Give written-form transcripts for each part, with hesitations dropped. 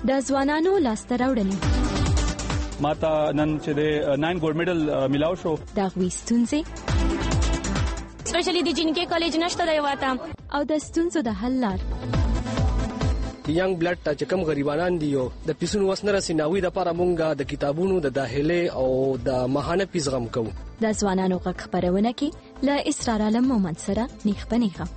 د ځوانانو لاسته راوړنې ماته نن چې د 9 ګولډ میډل ملاو شو د غوي ستونزې سپیشلی د جنکې کالج نشته دی واته او د ستونزو د حل لار ینګ بلډ چې کوم غریبانان دي او د پیسونو وسنه رسیناوي د لپاره مونږه د کتابونو د داخله او د ماهانه پیس غم کوو د ځوانانو غږ خبرونه کې ل اسرار عالم مومند سره نیخ پنیخه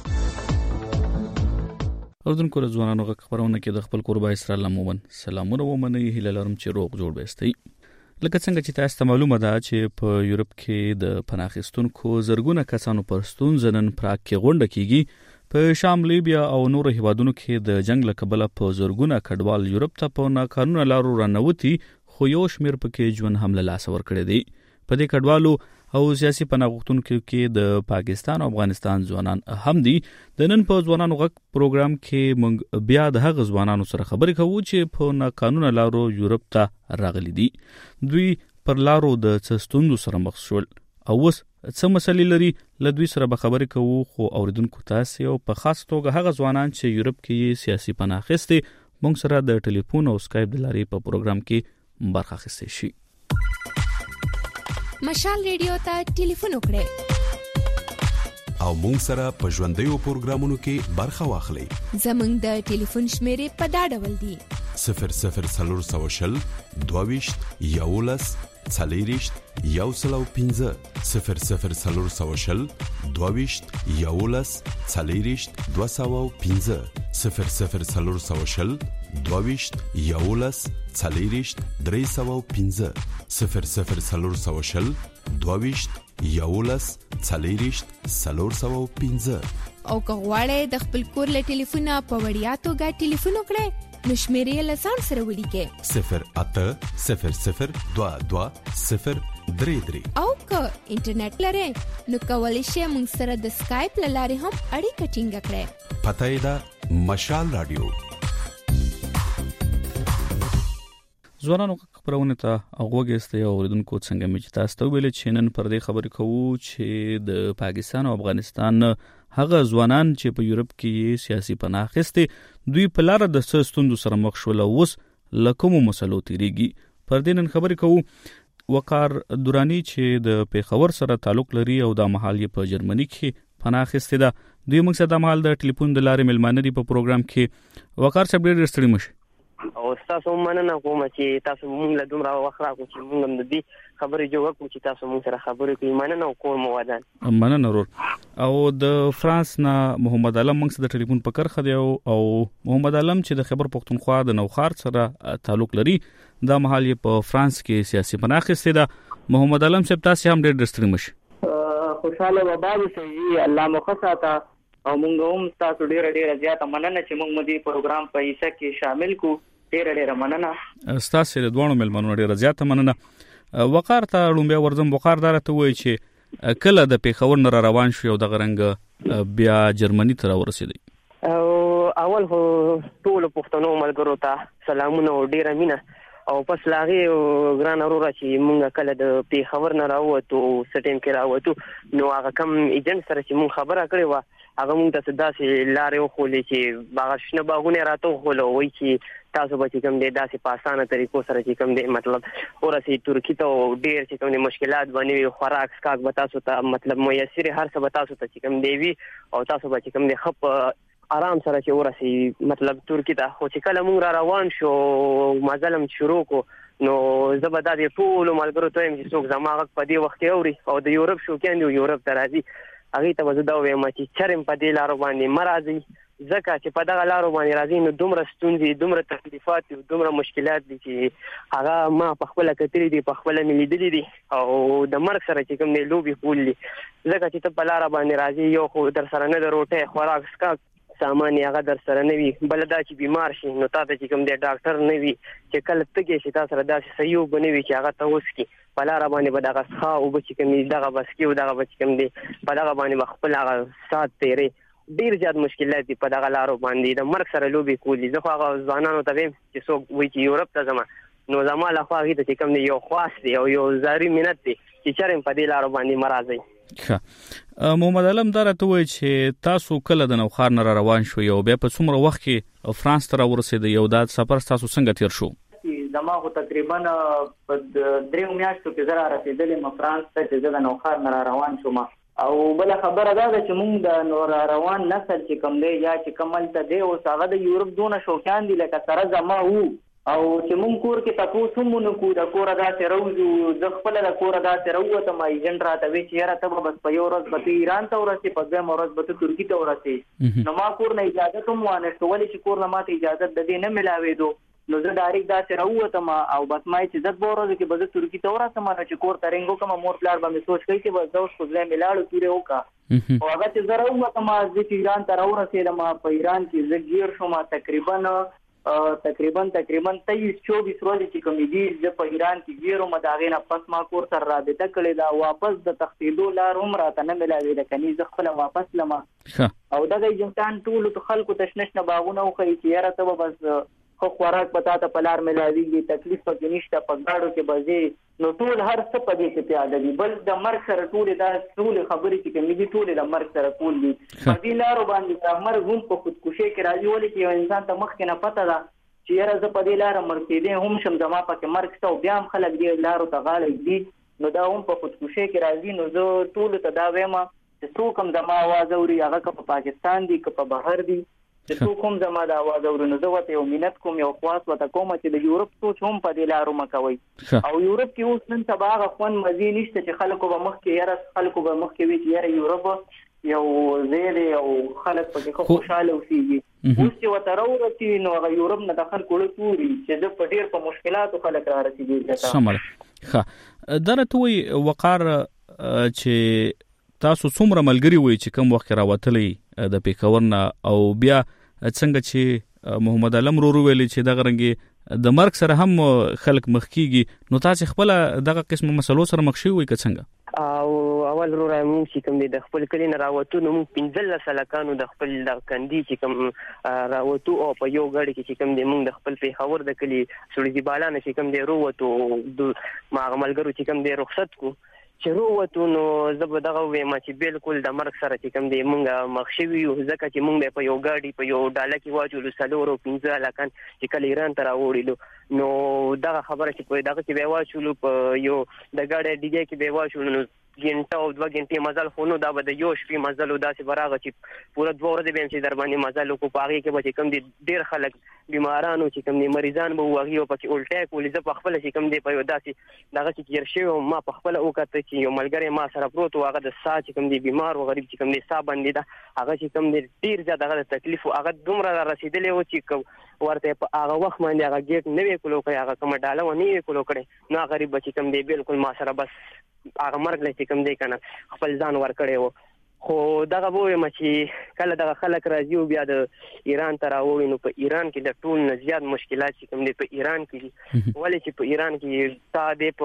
اردن کور ځوانانو غږ خبرونه کې د خپل قربا اسرار عالم مومند سلامونه ومني هله لرم چې روغ جوړ وستي لکه څنګه چې تاسو ته معلومه ده چې په یورپ کې د پناهغستونکو زرګونه کسانو پر ستونزنن پراګ کې غونډه کیږي په شام لیبیا او نور هیوادونو کې د جنگ له کبله په زرګونه کډوال یورپ ته په ناقانونه لارو رانوتي خو یو شمیر پکې ژوند حمله لاس ور کړی دی په دې کډوالو او سیاسي پناهغښتونکو کې د پاکستان او افغانستان ځوانان هم دي د نن په ځوانانو غږ پروګرام کې موږ بیا د هغه ځوانانو سره خبرې کوو چې په ناقانونه لارو یورپ ته راغلي دي دوی پر لارو د څستوندو سره مخ شول او اوس څه مسلې لري له دوی سره به خبرې کوو خو اوریدونکو تاسو او په خاص توګه هغه ځوانان چې یورپ کې سیاسي پناه اخیستي موږ سره د ټلیفون او سکایپ د لارې په پروګرام کې برخه اخیستي شي مشال ریډیو ته ټلیفون وکړئ او موږ سره په ژوندۍ پروګرامونو کې برخه واخلئ زموږ د ټلیفون شمیرې په دا ډول دي 00 22 11 40 115 00 22 11 40 215 00 22 11 40 315 00 22 11 40 315 او که غواړئ د خپل کور له ټلیفونه په وړیا توګه ټلیفون وکړئ نو شمیرې له ځان سره ولیکئ 080022 او که انټرنیټ لرئ نو کولی شئ موږ سره د سکایپ له لارې هم اړیکه ټینګ کړئ پته یې ده مشال رادیو ځوانانو خبرونه ته اوغوګسته اوریدونکو څنګه مې تاسو ته ویل چې نن پر دې خبرې کوو چې د پاکستان او افغانستان هغه ځوانان چې په یورپ کې سیاسي پناه اخیستي دوی په لار د ستوندو سره مخ شول او اوس لکومو مسلو تیریږي پر دې نن خبرې کوو وقار دورانی چې د پیښور سره تعلق لري او د محل په جرمني کې پناه اخیستي ده دوی موږ سره د محل د ټلیفون د لارې ملمانه دي په پروګرام کې وقار صاحب ډېر ستړي مشه او تاسو مننه کوم چې تاسو موږ له دومره وخت راکو چې موږ هم د دې خبرې جوړ کړو چې تاسو موږ سره خبرې کوي مننه کوم ودان مننه ورور او د فرانس نه محمد علم موږ سره د ټلیفون په کرخه دی او محمد علم چې د خبر پښتونخوا د نوخار سره تعلق لري د محل په فرانس کې سیاسي پناه اخیستي ده محمد علم صاحب تاسو هم ډېر ستړي مشه خوشاله وباد سي الله مخصاته او موږ هم تاسو ډېر زیاته مننه چې موږ مدي پروګرام په حصہ کې شامل کو ډېر مننه تاسو له دوه ملمنو ډېر زیاته مننه وقار ته لومبیا ورزم وقار دارته وای چې کله د پیښور نه روان شو او د غرنګ بیا جرمني ته ورسېدی او اول هو ټول پښتنو ملګرو ته سلامونه او ډېر مینه او پس لاغي ګران اورورا چې مونږ کله د پیښور نه راووتو سټیم کې راووتو نو هغه کم ایجنټ سره چې مونږ خبره کړې و هغه مونږ ته داسې لارې وخولې چې باغشنه باغونه راته وخولو وای چې تاسو به چې کوم دې داسې په اسانه طریقو سره چې کوم دې مطلب ورسې ترکی ته ډېر چې کوم مشکلات باندې خوراک سکاک به تاسو ته مطلب میسر هر څه به تاسو ته چې کوم دی وي او تاسو به چې کوم دې خپ آرام سره چې ورسې مطلب ترکی ته خو چې کله مونږ را روان شو مازلم شروع کو نو زبدا دې ټول ملګرو ته چې څوک زماغه په دې وخت اوري او د یورپ شو کېندو یورپ ته راځي هغه ته وزدا وایم چې چرم په دې لارو باندې مرাজি ځکه چې په دغه لارو باندې راځي نو دومره ستونزې دومره تکلیفات او دومره مشکلات دي چې هغه ما په خپل کتري دي په خپل ملیدلې دي او د مرګ سره چې کوم نه لوبي کولې ځکه چې ته په لار باندې راځي یو خو در سره نه دروټه خوراک سکاک سامان هغه در سره نه وي بل دا چې بیمار شي نو تاسو چې کوم دی ډاکټر نه وي چې کله تګي شي تاسو سره داسې صحیح بنوي چې هغه ته وسکي په لار باندې به دغه ښه او به چې کوم دغه بس کې او دغه به چې کوم دی په دغه باندې خپل هغه سات تیرې ډیر زیات مشکلات دي په دغه لارو باندې د مرګ سره لوبي کولې زه خو هغه ځوانانو ته ویم چې څوک وایي چې یورپ ته ځم نو زما له خوا هغه ته کوم دی یو خاص دی او یو زاري منت دی چې چرېم په دې لارو باندې مرাজি ښه محمد علم دا راته وایي چې تاسو کله د نوخار نه روان شو یو بیا په څومره وخت کې فرانس ته راورسېد یو دا سفر تاسو څنګه تیر شو؟ زما خو تقریبا په 3 میاشتو کې زه رارسېدلم فرانس ته چې زه د نوخار نه روان شوم. او بل خبره دا ده چې موږ د نور روان نسل چې کوم دی یا چې کوم ته دی او هغه د یورپ دونه شوقیان دي لکه سره زما وو او چې موږ کور کې تاسو مونږ کو د کور دا تروزو د خپل د کور دا تروته ما ایجنټ راته وی چې را ته بس په یو ورځ به ایران ته ورسې په دې ورځ به ترکی ته ورسې نو ما کور نه اجازه ته مو نه ټولې چې کور نه ماته اجازه د دې نه ملاوي دو نو زه ډایرکټ دا تروته ما او بس ما چې د بورو کې به ترکی ته ورسې ما چې کور ترنګو کوم مور پلار باندې سوچ کوي چې بس اوس خو ځای ملاړو تیرې وکا او هغه چې زه راوته ما د ایران ته ورسېدم ما په ایران کې زګیر شوم تقریبا 23-24 ورځې چې کوم دي د په ایران کې ګیرو مداغې نه پس ما کور سره رابطه کړې دا واپس د تختیدو لار هم راته نه ملاوي د کني ز خپل واپس لمه او دغه جنتان ټول خلکو تشنش نه باغونه خو چې یاره ته بس خو خوراک پتا ته پلار ملاويږي تکلیف پکې نشته په گاډو کې بځي نو ټول هر څه پدې کې پیاده دي بل د مرګ سره ټول دا ټول خبرې چې کومې دي ټول د مرګ سره ټول دي په دې لارو باندې د مرګ هم په خودکشي کې راځي ولې چې یو انسان ته مخکې نه پته ده چې یاره زه په دې لار مرګېدې هم شم زما پکې مرګ شته او بیا هم خلک دې لارو ته غاړه دي نو دا هم په خودکشي کې راځي نو زه ټول ته دا وایم چې څوک هم زما आवाज اوري هغه که په پاکستان دي که په بهر دي چې څوک هم زما د आवाज اوري نو زه ورته یو مینت کوم یو خواست ورته کوم چې د یورپ سوچ هم په دې لارو مکوي او یورپ کې اوس نن سبا هغه خوند مزي نشته چې خلکو به مخکې یاره خلکو به مخکې وي چې یاره یورپ یو زیری او خلک پکې خوشاله اوسېږي اوس چې ورته راورسي نو هغه یورپ نه د خلکو له توري چې د په ډېر په مشکلاتو خلک را رسېږي سمه ښه دا راته وایي وقار چې تاسو څومره ملګري وایي چې کوم وخت راوتلی د پیښور نه او بیا څنګه چې محمد علم ورو ویلي چې دغه رنګي د مرګ سره هم خلک مخ کیږي نو تاسو خپل دغه قسم مسلو سره مخ شوي که څنګه؟ او اول رو رایم چې کوم د خپل کلی نه راوتو نو 15 سلکانو د خپل د کندي چې کوم راوتو او په یو غړي کې چې کوم د موږ د خپل پیښور د کلی سړي بالانه چې کوم د روتو ما عملګرو چې کوم د رخصت کو چې روتو نو زه دغه وایم چې بالکل د مرګ سره چې کوم د موږ مخ شوي یو ځکه چې موږ په یو غاډي په یو ډاله کې واجولو سلورو 15 لکان چې کله ایران ته راوړلو نو دغه خبره چې په دغه کې به واچولو په یو د غاډي ډیګه کې به واچولو نو ګنټه او 2 غنټې مزل خو نو دا به د یو شپې مزل او داسې براغه چې پوره 2 ورځې به چې در باندې مزل کو پاږي کې به کوم دي ډیر خلک بیمارانو چې کوم دي مریضان به وغي او پکې الټه کولې ز په خپل چې کوم دي په یو داسې دغه چې تیر شوی ما په خپل وکړه چې یو ملګری ما سره پروت هغه د ساه چې کوم دي بیمار او غریب چې کوم دي ساه باندې دا هغه چې کوم دي ډیر زیات هغه تکلیف او هغه دومره رسیدلی و چې ورته په هغه وخت باندې هغه گیټ نه وی کولو کوي هغه کوم ډاله و نه کولو کړي نو غریب چې کوم دي بالکل ما سره بس هغه مرګ لته کوم دی کنه خپل ځان ور کړی وو خو دغه وې چې کله دغه خلک راځي بیا د ایران ته راوړي نو په ایران کې د ټول نه زیات مشکلات چې کوم دی په ایران کې ولې چې په ایران کې تا دې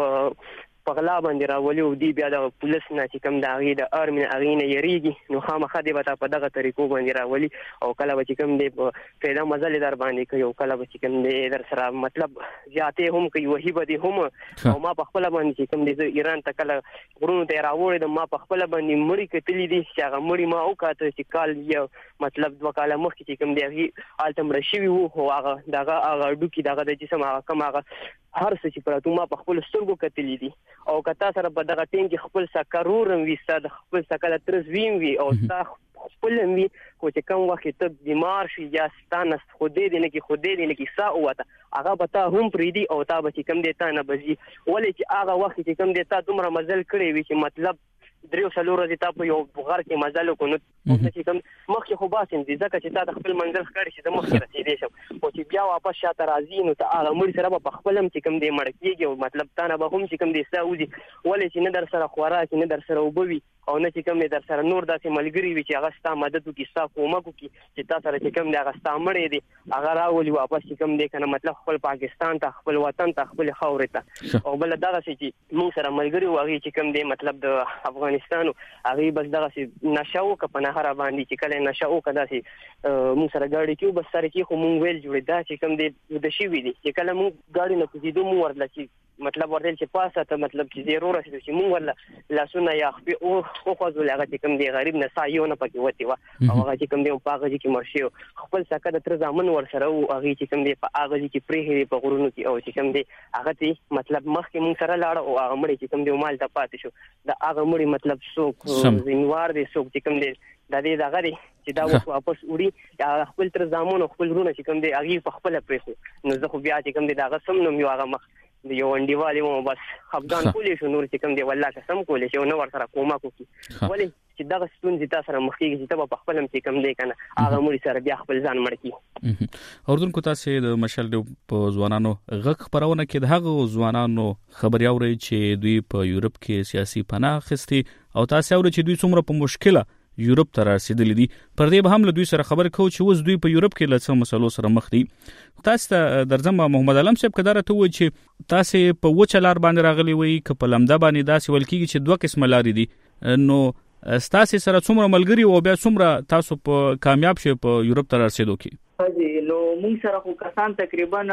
په غلا باندې راولي او دی بیا د پولیس نه چې کوم د هغې د ارمي هغې نه یریږي نو خامخا دی به تا په دغه طریقو باندې راولي او کله به چې کوم دی په پیدا مزلې در باندې کوي او کله به چې کوم دی در سره مطلب زیاتې هم کوي وهي به دي هم او ما په خپله باندې چې کوم دی زه ایران ته کله غرونو ته یې راوړېدم ما په خپله باندې مړي کتلي دي چې هغه مړي ما وکاته چې کال یو مطلب 2 کاله مخکې چې کوم دی هغې هلته مړه شوي وو خو هغه دغه ډوکي دغه د جسم هغه کم هغه هر څه چې پراتو ما په خپل سترګو کتلي دي او کتا سره په دغه ټیم کې خپل سکرورم وي ستا د خپل سکله ترس ویم وي او ستا خپل وي خو چې کوم وخت ته بیمار شي یا ستا نه خودې دی نه کې خودې دی نه کې سا وته هغه به تا هم پرېږدي او تا به چې کوم دی تا نه بځي ولې چې هغه وخت چې کوم دی تا دومره مزل کړی وي چې مطلب 3 ورځې تا په یو غار کې مزل وکړو نو چې کوم مخکې خو باسم دي ځکه چې تا د خپل منزل ښکاري چې د مخکې رسېدی شم خو چې بیا واپس شاته راځي نو ته هغه مړي سره به په خپل هم چې کوم دی مړه کېږي او مطلب تا نه به هم چې کوم دی ساه وځي ولې چې نه در سره خوراک نه در سره اوبه وي او نه چې کوم دی در سره نور داسې ملګري وي چې هغه ستا مدد وکړي ستا کومک وکړي چې تا سره چې کوم دی هغه ستا مړی دی هغه راولي واپس چې کوم دی که نه مطلب خپل پاکستان ته خپل وطن ته خپلې خاورې ته او بله دغسې چې موږ سره ملګري وو هغې چې کوم دی مطلب د افغانستان هغې بس دغسې نشه وکړه په نهره باندې چې کله یې نشه وکړه داسې موږ سره ګاډي کې بس سره کې خو موږ ویل جوړې دا چې کوم دی د شوي دي چې کله موږ ګاډي نه کوزېدو مو ورله چې مطلب ورته چې پاسه ته مطلب چې زیرو رسېدو چې مونږ ولا لاسونه یا خپل او خو هغه چې کوم دی غریب نه سایو نه پکې وتی وا او هغه چې کوم دی په هغه کې مرشي خپل سکه د تر ځامن ور سره او هغه چې کوم دی په هغه کې پرې په غرونو کې او چې کوم دی هغه ته مطلب مخکې مونږ سره لاړ او هغه مړي چې کوم دی مال ته پاتې شو د هغه مړي مطلب څوک زینوار دی څوک چې کوم دی د دې دغه دی چې دا واپس وړي خپل تر ځامن خپل رونه چې کوم دی هغه په خپل پرې نو زه خو بیا چې کوم دی دا سم نو یو هغه مخ د یو انډیوالي مو بس افغان کولې شو نور چې کوم دی والله قسم کولې شو نو ورسره کومه کوي ولی چې دا ستونزې تاسو سره مخ کېږي چې په خپل هم چې کوم دی کنه هغه مړي سره بیا خپل ځان مړ کی اردوونکو تاسو د مشال په ځوانانو غږ خبرونه کې د هغه ځوانانو خبري اوري چې دوی په یورپ کې سیاسي پناه اخیستي او تاسو اوري چې دوی څومره په مشکله یورپ ته رسیدلې دي پر دې به هم له دوی سره خبر کوو چې اوس دوی په یورپ کې له څه مسلو سره مخ دي تاسو ته درځم محمد علم صاحب کدارته و چې تاسو په وچه لار باندې راغلي وي ک په لمده باندې داسې ولکېږي چې دوه قسم لارې دي نو تاسو سره څومره ملګری او بیا څومره تاسو په کامیاب شئ په یورپ ته رسیدو کې حاجی نو موږ سره خو کسان تقریبا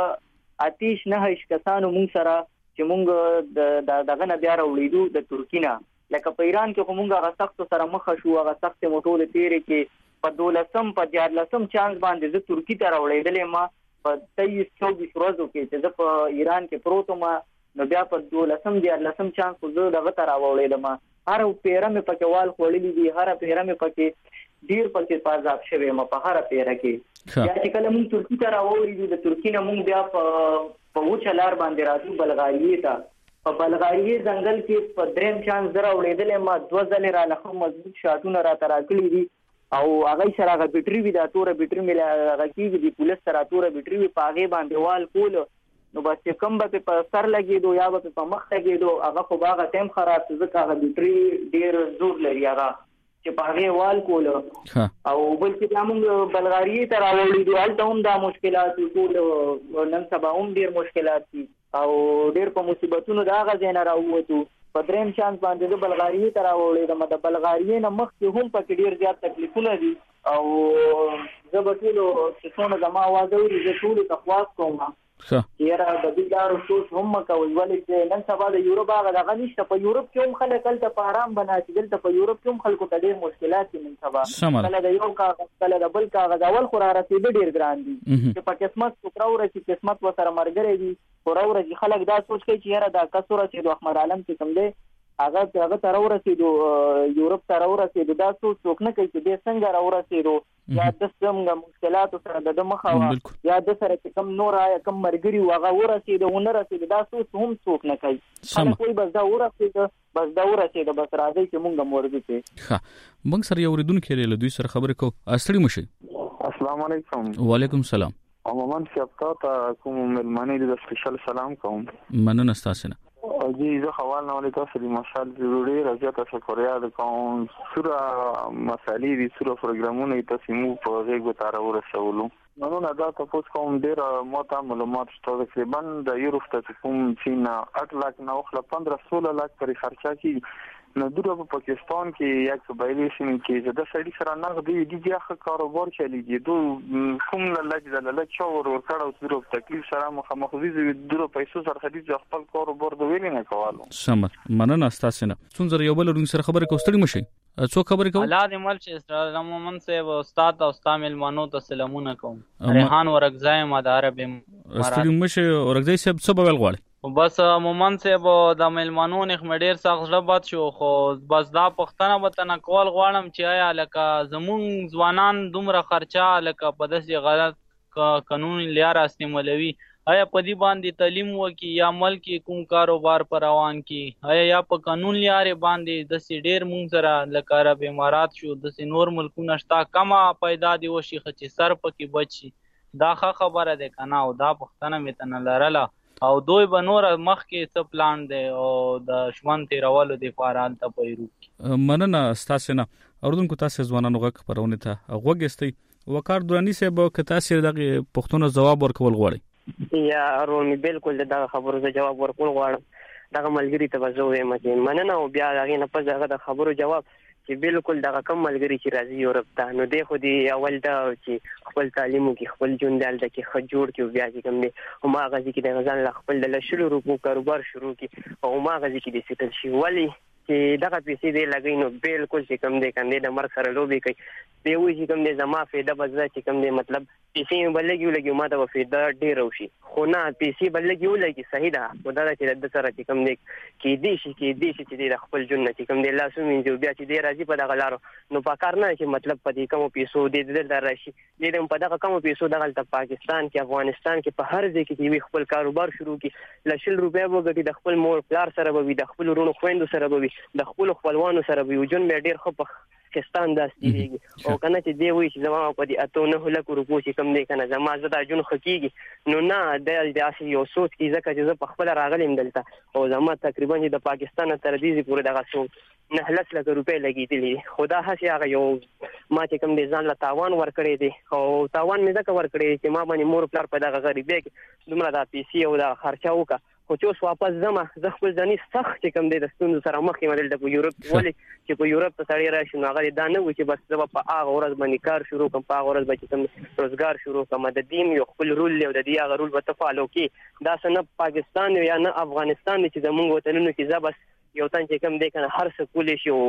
آتیش نه هیڅ کسانو موږ سره چې موږ دغه نه بیا راوړیدو د ترکینا لکه په ایران کې کومه هغه سخت سره مخ شو هغه سخت موټول تیرې کې په 12 په 14 چانس باندې د ترکی ته راوړېدلې ما په 23-24 ورځو کې چې په ایران کې پروتو ما نو بیا په 12 چانس زه دغه ته راوړېدم هر پیره مې پکې وال خولې دي هر پیره مې پکې ډیر پکې پازاب شوی ما په هر پیره کې یا چې کله موږ ترکی ته راوړېدو د ترکی نه موږ بیا په وچه لار باندې راځو بلغاریې ته په بلغاریې ځنګل کې په دریم چانس زره وړېدلې ما 2 ځلې را لخوا مضبوط شاټونه را تراکلي دي او هغه سره هغه بیټري وی دا توره بیټري مې هغه کېږي د پولیس سره توره بیټري وی په هغه باندې وال کول نو بس کوم به په سر لګېدو یا به په مخ لګېدو هغه خو باغه ټیم خراب ځکه هغه بیټري ډیر زور لري هغه چې په هغه وال کول او بل چې موږ بلغاریې ته راوړېدو هلته هم دا مشکلات ټول نن سبا هم ډیر مشکلات دي او ډیر په مصیبتونو دا غځې نه راووتو په دریم چانس باندې د بلغاریې ته راوړېدم د بلغاریې نه مخکې هم پکې ډیر زیات تکلیفونه دي او زه به ټولو چې څونه زما اواز اوري زه ټولو ته خواست کوم یاره د دې لارو سوچ هم مه کوئ ولې چې نن سبا د یورپ هغه دغه نشته په یورپ کې هم خلک هلته په ارام بناستي دلته په یورپ کې هم خلکو ته ډېر مشکلات دي نن سبا کله د یو کاغذ کله د بل کاغذ اول خو را رسېده ډېر ګران دي چې په قسمت څوک راورسي قسمت ورسره ملګری دي خو راورسي خلک دا سوچ کوي چې یاره دا کس ورسېدو احمد عالم چې کوم دی هغه ته راورسېدو یورپ ته راورسېدو دا څوک نه کوي چې دې څنګه راورسېدو یا د څنګه مشکلاتو سره د مخه یا د سره چې کم نور کم مرګري هغه ورسېدو ونه رسېدو دا هم څوک نه کوي خلک وایي بس دا ورسېدو بس راځي چې مونږ هم ورځو چې موږ سره یو اورېدونکی دی له دوی سره خبرې کوو ستړي مه شئ السلام علیکم وعلیکم السلام عموما شپتا ته کوم ملمنې د سپیشل سلام کوم مننه ستاسو نه جی زه حوال نه ولې تاسو د مشال ضروري راځه تاسو شکریا د کوم سوره مسالې دي سوره پروګرامونه تاسو مو په غوږ ته راورسولو نو نه دا تاسو کوم ډیر موته معلومات شته تقریبا د یورپ ته کوم چین 8 لک نه خپل 15-16 لک پر خرچه کی نو دوی په پاکستان کې یک قبایلی سیمه کې د سړي سره نغدي دي چې کاروبار چلیږي دوی کوم لاله چور ورکړ او دوی په تکلیف سره مخامخوي دوی پیسې سره خدي خپل کاروبار د ویلې نه کوالو سم مننه تاسو نه څنګه یو بل سره خبرې کوستړي مشي څو خبرې کوم الله دې مل چې اسرار مومن صاحب استاد او استامل مانو ته سلامونه کوم ریحان ورغزای مدار به استړي مشي ورغزای صاحب څه بل غواړي بس مومن صاحب د ملمنو نخ مډیر سخت ژبات شو خو بس دا پښتنه وطن کول غواړم چې آیا لکه زمون ځوانان دومره خرچه لکه په داسې غلط قانون لار استعمالوي آیا په دې باندې تعلیم وکي یا ملک کوم کاروبار پر روان کی آیا یا په قانون لارې باندې د ډیر مونږ سره لکه عرب امارات شو د نور ملکونو شتا کما پیدا دی وشي خچ سر پکې بچي دا خبره ده کنه او دا پښتنه متن لرله او دوی به نور مخکې څه پلان دی او د ژوند تیرولو دپاره هلته په یورپ مننه ستاسو نه اردوونکو تاسو ځوانانو غږ خپرونې ته غوږ ایستی وقار دراني صاحب که تاسو دغه پوښتنو ځواب ورکول غواړئ یا رومي بالکل دغه خبرو ته جواب ورکول غواړم دغه ملګری ته به زه وایم چې مننه او بیا هغې نه پس هغه د خبرو جواب چې بالکل دغه کم ملګری چې راځي یورپ ته نو دی خو دی اول دا چې خپل تعلیم کې خپل ژوند دلته کې ښه جوړ کړي بیا چې کوم دی هماغه ځای کې د غزان له خپل د 100 روپو کاروبار شروع کړي او هماغه ځای کې د سیټل شي ولی چې دغه پیسې دی لګي نو بالکل چې کوم دی کنده د مرګ سره لوبي کوي دی وایي چې کوم دی زما فایده بزره چې کوم دی مطلب پیسې بلګي ما ته فایده ډیر وشي خو نه پیسې بلګي ولګي صحیح ده خدا چې د سره چې کوم دی کې دی چې دی د خپل ژوند چې کوم دی لاسو مینځو بیا چې دی راځي په دغه لارو نو پکار نه چې مطلب په دې کوم پیسو دی د راشي دی په دغه کوم پیسو دغه پاکستان کې افغانستان کې په هر ځای کې دی خپل کاروبار شروع کړي ل 100 روپیا وګټي د خپل مور پلار سره به د خپل ورونو خويندو سره به د خپل خپلوانو سره به جون مې ډیر خو په پاکستان داسې او کنه چې دی وایي چې زما په دې اته نه لکه روپو چې کم دی کنه زما زدا جون خکېږي نو نه د داسې یو سوچ کې ځکه چې زه په خپل راغلم دلته او زما تقریبا د پاکستان تر دې پورې دغه سو 9 لک روپۍ لګېدلې خدا هسې هغه یو ما چې کوم دی ځان له تاوان ورکړی دی او تاوان مې ځکه ورکړی چې ما باندې مور پلار په دغه غریبۍ کې دومره دا پیسې او دا خرچه وکړه خو چې اوس واپس زما زه خپل ځاني سخت چې کوم دی د ستونزو سره مخ یم دلته په یورپ ولې چې په یورپ ته سړی راشي نو هغه دا نه وي چې بس زه په هغه ورځ باندې کار شروع کړم په هغه ورځ به چې کوم روزګار شروع کړم د دې یو خپل رول دی او د دې هغه رول به ته فالو کړې دا نه پاکستان یا نه افغانستان چې زموږ وطنونو کې زه بس یو تن چې کوم دی کنه هر څه کولی شي او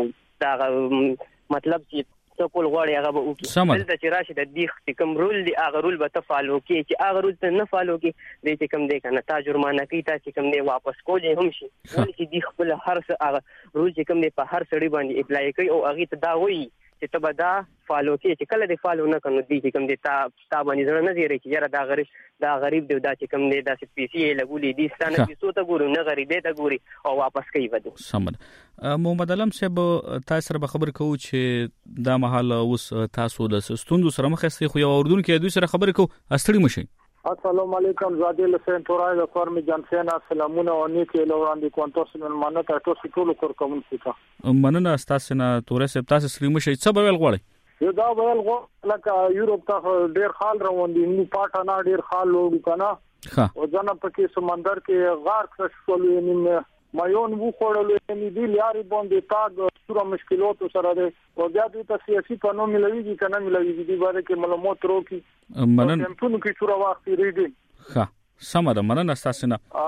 دا مطلب چې کول غواړي هغه به وکړي دلته چې راشي د دې چې کوم رول دی هغه رول به ته فالو کړي چې هغه رول ته نه فالو کړي دی چې کوم دی کنه تا جرمانه کوي تا چې کوم دی واپس کولی هم شي ولې چې دی خپل هر څه هغه رول چې کوم دی په هر سړي باندې اپلای کوي او هغه ته دا وایي چې ته به دا فالو کړي چې کله دی فالو نه کړو دی چې کوم دی تا باندې ځړ نه زیری چې یاره دا غریب دی دا چې کوم دی دا پیسې لګولې دي ستانه پیسو ته ګورو نه غریبې ته ګوري او واپس کوي ودو سمد محمد علم صاحب تاسو سره خبر کوو چې دا مهال اوس تاسو د ستوندو سره مخ یاستئ خو یو اردن کې دوی سره خبر کوو استړي مشي السلام علیکم زادی لسین تورای د فارم جانسین سلامونه او نیکه لوراندې کوانتوس من مننه تاسو ټول کور کوم څه مننه تاسو نه تورې سپ تاسو سړي مشي څه به ویل غواړي یو دا ویل غواړم لکه یورپ ته ډیر خال روان دي نو پاټه نه ډیر خال لوړ کنه او ځنه پکې سمندر کې غار کښولې نیم مایون وو خورلې نی دی لاري باندې تاګ سره مشکلات سره ده او بیا د سیاسي قانون ملويږي کنه ملويږي دی باندې کې معلومات روکي منن ټول کې چور وخت ریډي ها سمه مننه تاسو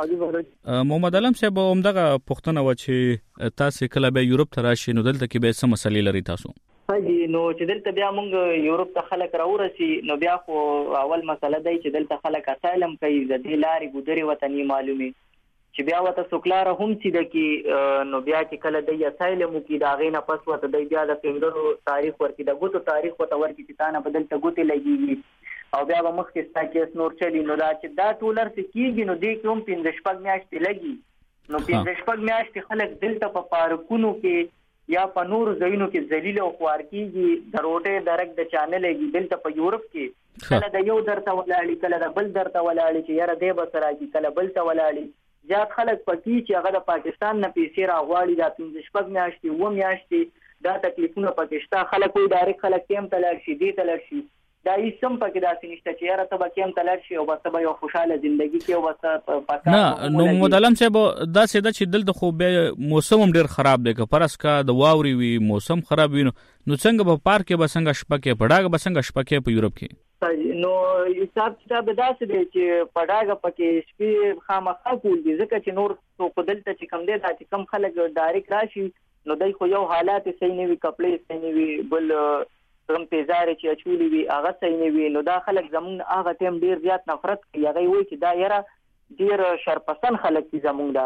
نه محمد علم صاحب همدغه پښتنه و چې تاسو کله به یورپ ته راشي نو دلته کې به څه مسلې لري تاسو هاجي نو چې دلته بیا موږ یورپ ته خلک راورسي نو بیا خو اول مسله دی چې دلته خلک اسایلم کوي د دې لارې ګودري وطني معلومي چې بیا وته سوکلار هم چې د کې نو بیا چې کله د اسایلم کې دا غینه پس وته د بیا د فنګرو تاریخ ورکی د ګوتو تاریخ وته ورکی چې تانه بدلته ګوتې لګيږي او بیا به مخکې ستا کیس نور چلی نو دا چې دا ټولر څه کیږي نو دې کوم 15 میاشتې لګي نو 15 میاشتې خلک دلته په پارکونو کې یا په نور ځایونو کې ذلیل او خوار کیږي د روټه درک د چانلېږي دلته په یورپ کې کله د یو درته ولاړی کله د بل درته ولاړی چې یاره دې بسرا کی کله بل ته ولاړی زیات خلک پکې چې هغه د پاکستان نه پیسې راغواړي دا 15 میاشتې و میاشتې دا تکلیفونه پاکستان خلک وي ډایرک خلک کېم تلل شي دې تلل شي دا هیڅ هم پکې داسې نشته چې یاره ته به کېم تلل شي او بس به یو خوشاله ژوندګي کې او بس پاکستان نه نو محمد علم صاحب دا سیده چې دلته خو به موسم هم ډیر خراب دی که پرس کا د واوري وي موسم خراب وي نو څنګه په پارک کې به څنګه شپه کې پډاګه به څنګه شپه کې په یورپ کې نو حساب کتاب داسې دی چې پډاګه پکې شپې خامخا کول دي ځکه چې نور څوک دلته چې کم دی دا چې کم خلک ډایرک راشي نو دای خو یو حالات صحیح نه وي کپړې صحیح نه وي بل کوم تیزارې چې اچولي وي هغه صحیح نه وي نو دا خلک زمونږ هغه ټیم ډیر زیات نفرت کوي هغه وایي چې دا یاره ډیر شرپسند خلک دي زمونږ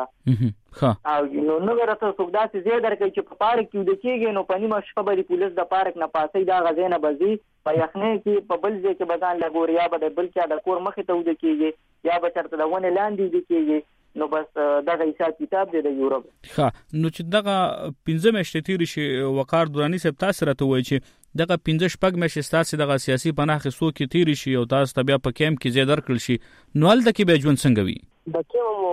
دا او نو نو ورته څوک داسې زیات درکوي چې په پارک کې د کېږي نو په نیمه شپه به د پولیس د پارک نه پاسې دا غزې نه بځي په یخنۍ کې په بل ځای کې به ځان لګوري یا به د بل چا د کور مخې ته وده کېږي یا به چېرته د ونې لاندې وده کېږي نو بس دغه حساب کتاب دی د یورپ نو چې دغه 15 میاشتې تیرې شي وقار دوراني صاحب تاسو راته وایي چې دغه 15 میاشتې تاسو دغه سیاسي پناه اخیستو کې تیرې شي او تاسو ته بیا په کیمپ کې ځای درکړل شي نو هلته کې به ژوند څنګه وي د کوم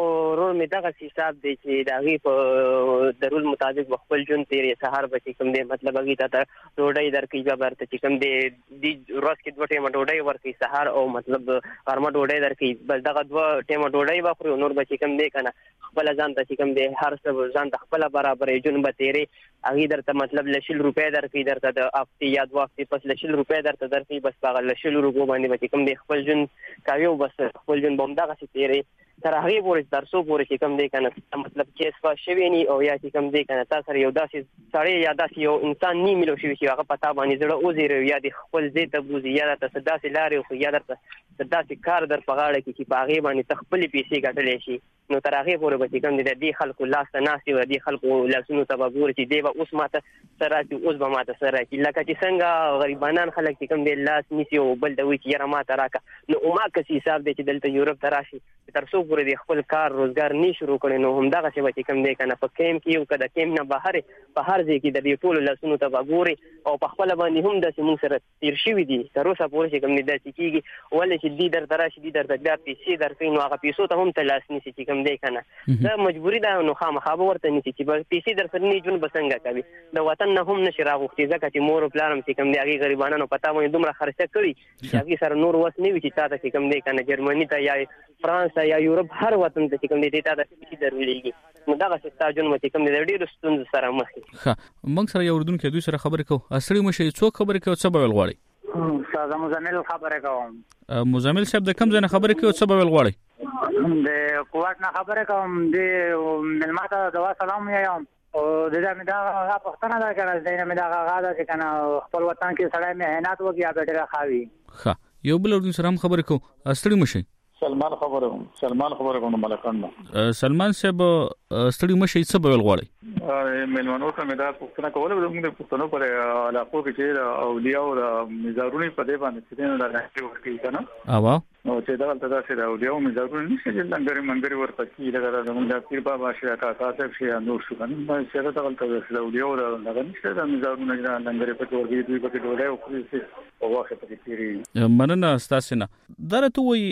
نور مې دغه حساب دی چې د هغې په ضرورت مطابق به خپل ژوند تېرې سهار به چې کوم دی مطلب هغې ته ډوډۍ درکوي بیا به ورته چې کوم دی دې ورځ کې 2 ټیمه ډوډۍ ورکوي سهار او مطلب غرمه ډوډۍ درکوي بس دغه 2 ټیمه ډوډۍ به خوري نور به چې کوم دی که نه خپله ځان ته چې کوم دی هر څه ځان ته خپله برابرې ژوند به تېرې هغې درته مطلب له 100 روپۍ درکوي درته د هفتې یا 2 هفتې پس له 100 روپۍ درته درکوي بس په هغه له 100 روپو باندې به چې کوم دی خپل ژوند کوي او بس خپل ژوند به همدغسې تېرې تر هغې پورې تر څو پورې چې کوم دی که نه مطلب کیس پاس شوی ني او یا چې کوم دی که نه تا سره یو داسې سړی یا داسې یو انسان نی میلو شوي چې هغه په تا باندې زړه وزېروي یا د خپل ځای ته بوځي یا درته څه داسې لارې وښي یا درته څه داسې کار در په غاړه کړي چې په هغې باندې ته خپلې پیسې ګټلی شي نو تر هغې پورې به چې کوم دی د دې خلکو لاس ته ناست وي د دې خلکو لاسونو ته به ګوري چې دی به اوس ماته څه راکړي اوس به ماته څه راکړي لکه چې څنګه غریبانان خلک چې کوم دی لاس نیسي او بل ته وایي چې یاره ماته راکړه نو هماقسې حساب دی چې دلته یورپ ته راشي تر څو پورې د خپل کار روزګار نه شروع کړي نو همدغسې به چې کوم دی که نه په کیمپ کې یو که د کیمپ نه بهر په هر ځای کې د دې ټولو لاسونو ته به ګوري او په خپله باندې هم داسې موږ سره تېر شوي دي تر اوسه پورې چې کوم دی داسې کېږي ولې چې دوی درته راشي دوی درته بیا پیسې درکوي نو هغه پیسو ته هم ته لاس نیسي چې کوم دی که نه دا مجبوري ده نو خامخا به ورته نیسي چې پیسې در سره نه ژوند به څنګه کوي د وطن نه هم نشي راغوښتي ځکه چې مور او پلار هم چې کوم دی هغې غریبانانو په تا باندې دومره خرچه کړي چې هغې سره نور وس نه وي چې تا ته چې کوم دی که نه جرمني ته یا فرانس ته یا یورپ هر وطن ته چې کوم دی دی تا ته پیسې درولېږي نو دغسې ستا ژوند به چې کوم دی د ډېرو ستونزو سره مخ وي ښه موږ سره یو اردونکی دوی سره خبرې کوو ستړي مه شئ څوک خبرې کوي څه به ویل غواړئ استاد مزمل خبره کوم مزمل صاحب د کوم ځای نه خبرې کوي څه به ویل غواړئ د کوټ نه خبره کوم د مېلمه ته دوا سلام وایم او د دې مې دا پښتنه ده کنه د دې مې دا غاړه چې کنه خپل وطن کې سړی مهنت وکړي یا ډېر خاوي ښه یو بل اردو سره هم خبرې کوو ستړي مه شئ سلمان خبره کوم ملکان سلمان صاحب ستړي مه شئ څه به ویل غواړئ مېلمنو ته مې دا پوښتنه کوله موږ د پښتنو پر علاقو کې چې اولیاء او مزارونه په دې باندې چې نه راځي ورکی کنه اوا نو چې دا ولته دا چې اولیاء او مزارونه نشي چې لنګري منګري ورته کې لګا موږ د پیر بابا شي کاکا صاحب شي نور شو کنه چې دا ولته د اولیاء او لګا نشي د مزارونه لنګري په تور کې دوی په کې ډوډۍ او خو په واخه په کې تیری مننه تاسو نه درته وي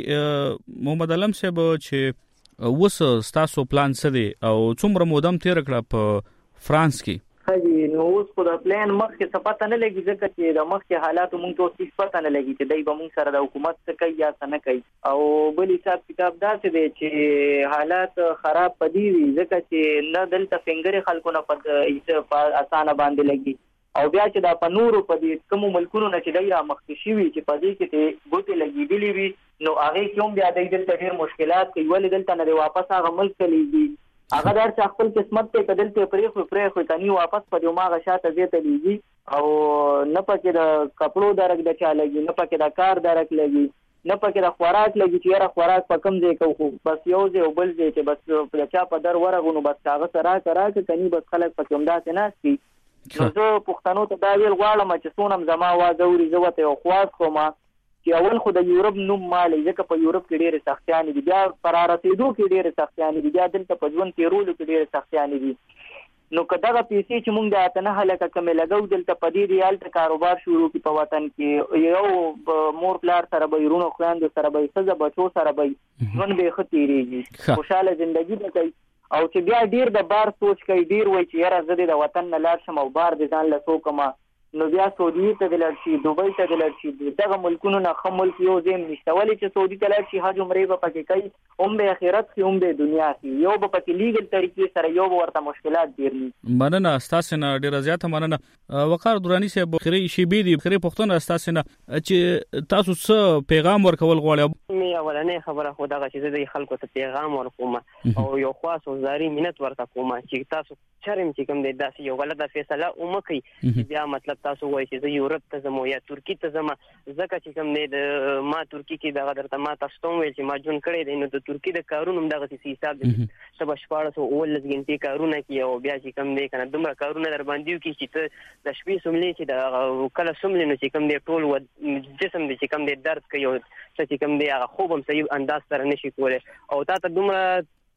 محمد علم صاحب چې اوس تاسو پلان څه دی او څومره مودم تیر کړه په فرانس کې خاجي نو اوس په د پلان مخکې څه پته نه لګي ځکه چې د مخکې حالاتو موږ ته هیڅ پته نه لګي چې دای به موږ سره د حکومت څه کوي یا څه نه کوي او بل حساب کتاب داسې دی چې حالات خراب پدې وي ځکه چې نه دلته فنګري خلکو نه په اسانه باندې لګي او بیا چې دا په نورو په دې کوم ملکونو نه چې دای را مخکې شوي چې په دې کې ته ګوتې لګېدلې وي نو هغې کې هم بیا دای دلته ډېر مشکلات کوي ولې دلته نه دی واپس هغه ملک ته لیږي هغه در چې خپل قسمت ته که دلته پرېښوي کني واپس په دې هماغه شاته ځای ته لیږي او نه پکې د کپړو درک د چا لګي نه پکې د کار درک لګي نه پکې د خوراک لګي چې یاره خوراک په کوم ځای کوو بس یو ځای او بل ځای چې بس د چا په در ورغو نو بس هغه ته راکړه کني بس خلک پکې همداسې ناست وي نو زه پښتنو ته دا ویل غواړم چې څونه زما واده اوري زه ورته یو خواست کوم چې اول خو د یورپ نوم مالي ځکه په یورپ کې ډېرې سختیانې دي بیا په رارسېدو کې ډېرې سختیانې دي بیا دلته په ژوند تېرولو کې ډېرې سختیانې دي نو که دغه پیسې چې موږ د اته نهه لکه کمې لګو دلته په دې دی هلته کاروبار شروع کړي په وطن کې یو مور پلار سره به وروڼو خویندو سره به ښځه بچو سره به ژوند به یې ښه تېرېږي خوشحاله زندګي به کوي او چې بیا ډېر د بار سوچ کوي ډېر وایي چې یاره زه دې د وطن نه لاړ شم او بار دې ځان له څوکمه نو بیا سعودي ته دې لاړ شي دوبۍ ته دې لاړ شي دغه ملکونو نه ښه ملک یو ځای هم نشته ولې چې سعودي ته لاړ شي حج عمرې به پکې کوي هم به آخرت کې هم به دنیا کې یو به پکې لیګل طریقې سره یو به ورته مشکلات ډېر وي مننه ستاسو نه ډېره زیاته مننه وقار دراني صاحب خري شیبې دي خري پښتون ستاسو نه چې تاسو څه پیغام ورکول غواړئ مې اولنې خبره خو دغه چې د خلکو ته پیغام ورکوم او یو خاص وزاري منت ورته کوم چې تاسو چرم چې کوم دی داسې یو غلطه فیصله ومکئ بیا مطلب تاسو وایي چې زه یورپ ته ځم یا ترکي ته ځم ځکه چې کوم دی د ما ترکي کې دغه درته ما تاسو ته وویل چې ما ژوند کړی دی نو د ترکي د کارونو هم دغسې حساب دی ته به 1419 غنټې کارونه کوي او بیا چې کوم دی که نه دومره کارونه در باندې وکړي چې ته د شپې څوملې چې د کله څوملې نو چې کوم دی ټول جسم دی چې کوم دی درد کوي او څه چې کوم دی هغه خوب هم صحیح انداز سره نشي کولی او تا ته دومره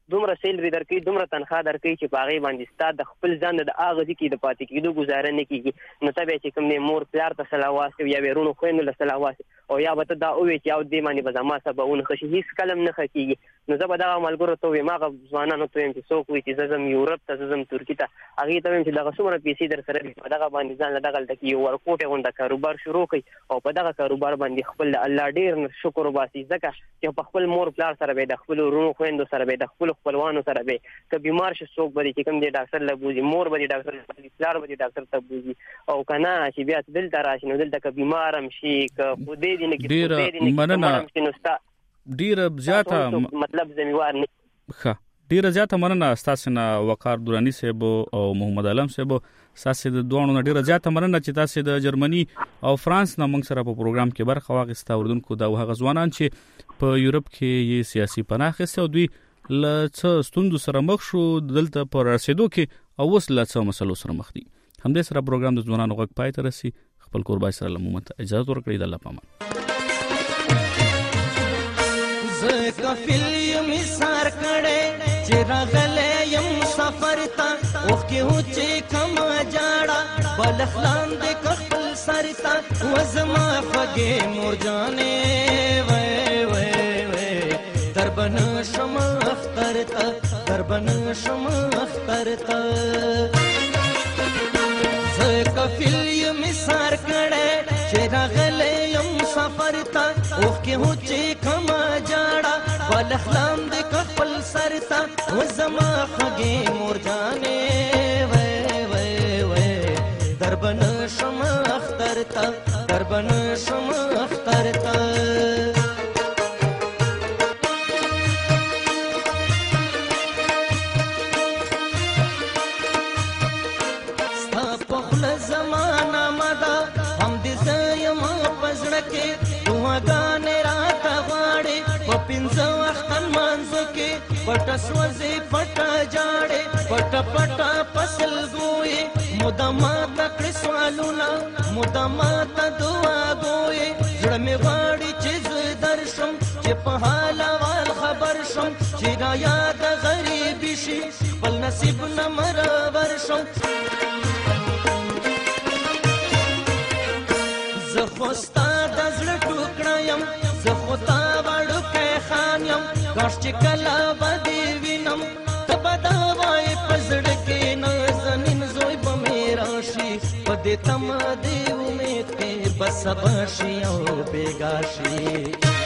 دومره سیلري درکوي دومره تنخواه درکوي چې په هغې باندې ستا د خپل ځان د هغه ځای کې د پاتې کېدو ګزاره نه کېږي نو ته بیا چې کوم دی مور پلار ته صلاح واستوي یا ویرونو خویندو له صلاح واستوي او یا به ته دا ووایې چې او دې باندې به زما سبا ونښه شي هېڅ کله هم نه ښه کېږي نو زه به دغه ملګرو ته ووایم هغه ځوانانو ته ووایم چې څوک وایي چې زه ځم یورپ ته زه ځم ترکي ته هغې ته ووایم چې دغه څومره پیسې در سره دي په دغه باندې ځان له دغلته کې یو ورکوټې غونډه کاروبار شروع کړئ او په دغه کاروبار باندې خپل د الله ډېر شکر وباسي ځکه چې په خپل مور پلار سره به د خپلو وروڼو خویندو سره به د خپلو خپلوانو سره به که بیمار شي څوک به چې کوم دی ډاکټر له بوځي مور به ډاکټر له بوځي پلار به ډاکټر ته بوځي او که نه چې بیا دلته راشي نو دلته که بیمار هم شي که خدای دې نه کړي ډېره مننه ډېره زیاته مطلب ذمہوار نه ښه ډیره زیاته مننه ستاسو نه وقار درانی صاحب او محمد علم صاحب ستاسو د دوه نه ډیره زیاته مننه چې تاسو د جرمني او فرانس نه موږ سره په پروګرام کې برخه واخیسته اوردونکو دا هغه ځوانان چې په یورپ کې یې سیاسي پناه اخیسته او دوی له څه ستوندو سره مخ شو دلته پر رسیدو کې او اوس له څه مسلو سره مخ دي همدې سره پروګرام د ځوانانو غږ پای ته رسي خپل قربای سره لمومت اجازه ورکړئ د الله پامان زه کفیل یم سار کړه چې راغله یم سفر تا اوخ کې هو چې کما جاړه بلخلان دې خپل سر تا وزما فګې مور جانې وای وای وای دربن شم اختر تا دربن شم اختر تا زه کفیل یم سار کړه چې راغله یم سفر تا اوخ کې هو چې کما جاړه بلخلام دې خپل سر تا وزما خګې مور جانې وای وای وای دربن شم اختر تا دربن شم اختر تا ستا پخله زمانه مدا هم دې زه یم پزړه کې دعاګانې راته غواړې په پنځه وخت لمانځه کې پټه سوځې پټه جاړې پټه پټه فصل ګویې مدام ته کړې سوالونه مدام ته دعا ګویې زړه مې غواړي چې زه درشم چې په حال احوال خبر شم چې را یاد غریبي شي خپل نصیب نه مرور شم زه خو ستا د زړه ټوکړه یم زه خو تا وړوکی خان یم کاش چې کله به دې وینم ته به دا وایې په زړه کې نازنین زوی به مې راشي په دې تمه دې امید کې به سبا شي او بېګا شي